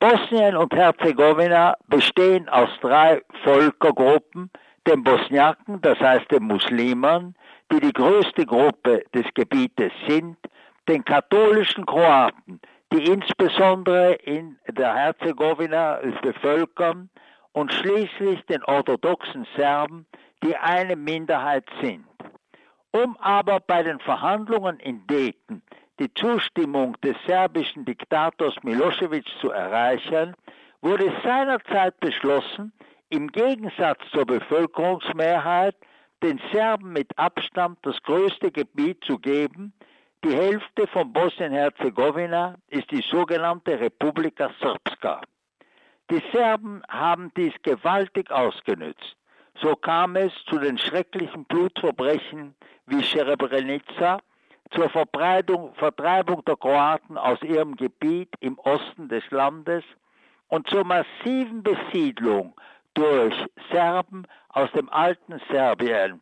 Bosnien und Herzegowina bestehen aus 3 Völkergruppen, den Bosniaken, das heißt den Muslimen, die die größte Gruppe des Gebietes sind, den katholischen Kroaten, die insbesondere in der Herzegowina bevölkern, und schließlich den orthodoxen Serben, die eine Minderheit sind. Um aber bei den Verhandlungen in Dayton die Zustimmung des serbischen Diktators Milošević zu erreichen, wurde seinerzeit beschlossen, im Gegensatz zur Bevölkerungsmehrheit den Serben mit Abstand das größte Gebiet zu geben. Die Hälfte von Bosnien-Herzegowina ist die sogenannte Republika Srpska. Die Serben haben dies gewaltig ausgenützt. So kam es zu den schrecklichen Blutverbrechen wie Srebrenica, zur Vertreibung der Kroaten aus ihrem Gebiet im Osten des Landes und zur massiven Besiedlung durch Serben aus dem alten Serbien.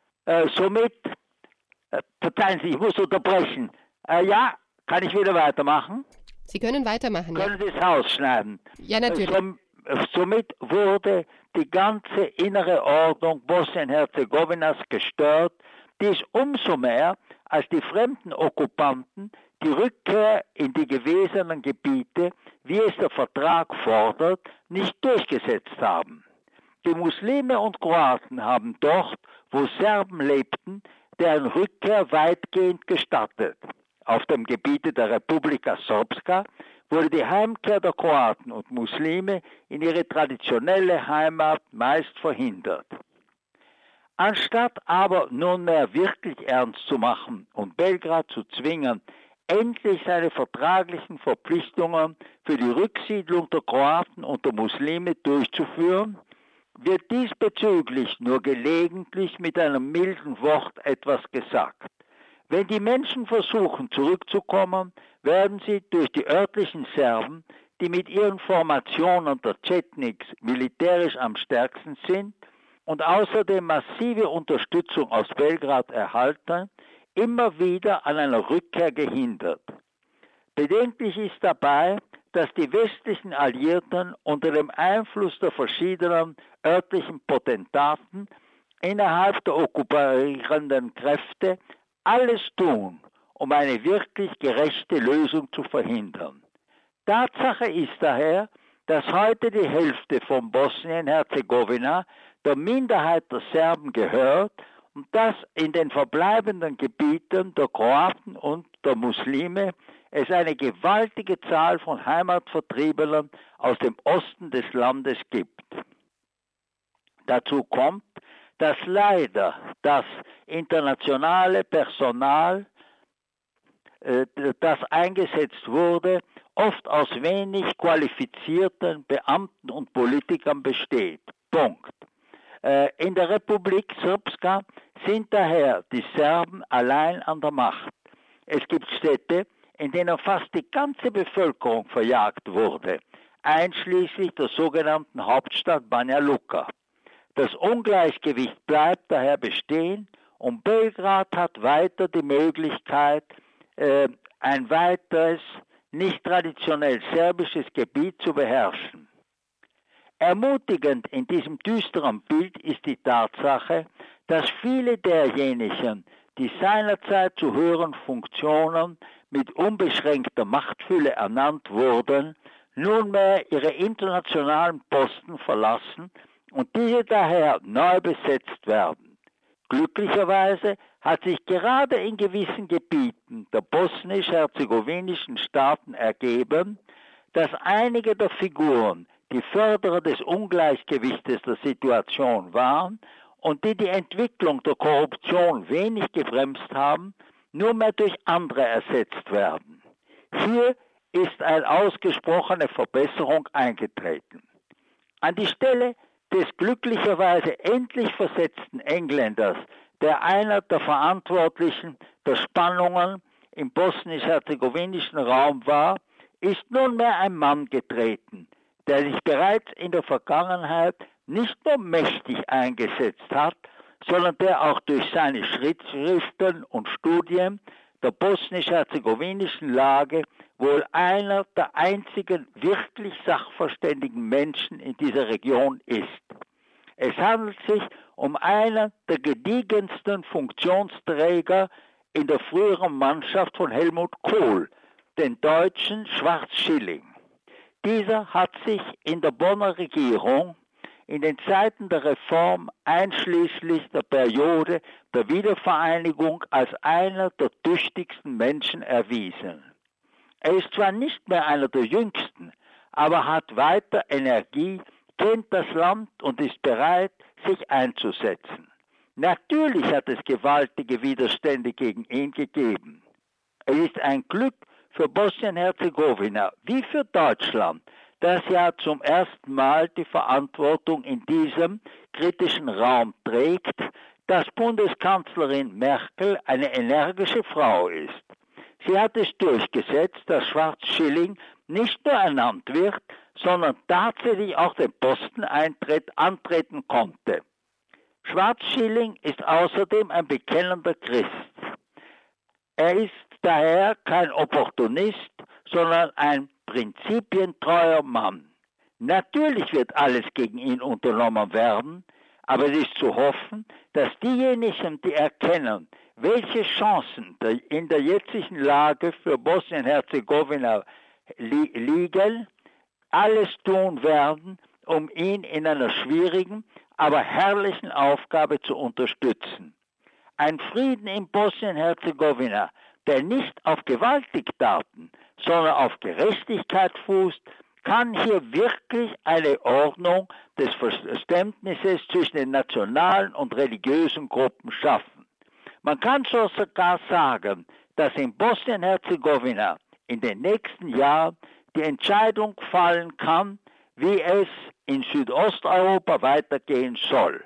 Verzeihen Sie, ich muss unterbrechen. Ja, kann ich wieder weitermachen? Sie können weitermachen, Können Sie es rausschneiden? Ja, natürlich. Somit wurde die ganze innere Ordnung Bosnien-Herzegowinas gestört, dies umso mehr, als die fremden Okkupanten die Rückkehr in die gewesenen Gebiete, wie es der Vertrag fordert, nicht durchgesetzt haben. Die Muslime und Kroaten haben dort, wo Serben lebten, deren Rückkehr weitgehend gestattet. Auf dem Gebiete der Republika Srpska wurde die Heimkehr der Kroaten und Muslime in ihre traditionelle Heimat meist verhindert. Anstatt aber nunmehr wirklich ernst zu machen und Belgrad zu zwingen, endlich seine vertraglichen Verpflichtungen für die Rücksiedlung der Kroaten und der Muslime durchzuführen, wird diesbezüglich nur gelegentlich mit einem milden Wort etwas gesagt. Wenn die Menschen versuchen zurückzukommen, werden sie durch die örtlichen Serben, die mit ihren Formationen der Chetniks militärisch am stärksten sind und außerdem massive Unterstützung aus Belgrad erhalten, immer wieder an einer Rückkehr gehindert. Bedenklich ist dabei, dass die westlichen Alliierten unter dem Einfluss der verschiedenen örtlichen Potentaten innerhalb der okkupierenden Kräfte alles tun, um eine wirklich gerechte Lösung zu verhindern. Tatsache ist daher, dass heute die Hälfte von Bosnien-Herzegowina der Minderheit der Serben gehört und dass in den verbleibenden Gebieten der Kroaten und der Muslime es eine gewaltige Zahl von Heimatvertriebenen aus dem Osten des Landes gibt. Dazu kommt, dass leider das internationale Personal, das eingesetzt wurde, oft aus wenig qualifizierten Beamten und Politikern besteht. Punkt. In der Republik Srpska sind daher die Serben allein an der Macht. Es gibt Städte, in denen fast die ganze Bevölkerung verjagt wurde, einschließlich der sogenannten Hauptstadt Banja Luka. Das Ungleichgewicht bleibt daher bestehen und Belgrad hat weiter die Möglichkeit, ein weiteres, nicht traditionell serbisches Gebiet zu beherrschen. Ermutigend in diesem düsteren Bild ist die Tatsache, dass viele derjenigen, die seinerzeit zu höheren Funktionen mit unbeschränkter Machtfülle ernannt wurden, nunmehr ihre internationalen Posten verlassen und diese daher neu besetzt werden. Glücklicherweise hat sich gerade in gewissen Gebieten der bosnisch-herzegowinischen Staaten ergeben, dass einige der Figuren die Förderer des Ungleichgewichtes der Situation waren und die Entwicklung der Korruption wenig gebremst haben, nur mehr durch andere ersetzt werden. Hier ist eine ausgesprochene Verbesserung eingetreten. An die Stelle des glücklicherweise endlich versetzten Engländers, der einer der Verantwortlichen der Spannungen im bosnisch-herzegowinischen Raum war, ist nunmehr ein Mann getreten, der sich bereits in der Vergangenheit nicht nur mächtig eingesetzt hat, sondern der auch durch seine Schriften und Studien der bosnisch-herzegowinischen Lage wohl einer der einzigen wirklich sachverständigen Menschen in dieser Region ist. Es handelt sich um einen der gediegensten Funktionsträger in der früheren Mannschaft von Helmut Kohl, den deutschen Schwarzschilling. Dieser hat sich in der Bonner Regierung in den Zeiten der Reform einschließlich der Periode der Wiedervereinigung als einer der tüchtigsten Menschen erwiesen. Er ist zwar nicht mehr einer der jüngsten, aber hat weiter Energie, kennt das Land und ist bereit, sich einzusetzen. Natürlich hat es gewaltige Widerstände gegen ihn gegeben. Es ist ein Glück für Bosnien-Herzegowina wie für Deutschland, das ja zum ersten Mal die Verantwortung in diesem kritischen Raum trägt, dass Bundeskanzlerin Merkel eine energische Frau ist. Sie hat es durchgesetzt, dass Schwarzschilling nicht nur ernannt wird, sondern tatsächlich auch den Posten antreten konnte. Schwarzschilling ist außerdem ein bekennender Christ. Er ist daher kein Opportunist, sondern ein prinzipientreuer Mann. Natürlich wird alles gegen ihn unternommen werden, aber es ist zu hoffen, dass diejenigen, die erkennen, welche Chancen in der jetzigen Lage für Bosnien-Herzegowina liegen, alles tun werden, um ihn in einer schwierigen, aber herrlichen Aufgabe zu unterstützen. Ein Frieden in Bosnien-Herzegowina, der nicht auf Gewaltdiktaten, sondern auf Gerechtigkeit fußt, kann hier wirklich eine Ordnung des Verständnisses zwischen den nationalen und religiösen Gruppen schaffen. Man kann so sogar sagen, dass in Bosnien-Herzegowina in den nächsten Jahren die Entscheidung fallen kann, wie es in Südosteuropa weitergehen soll.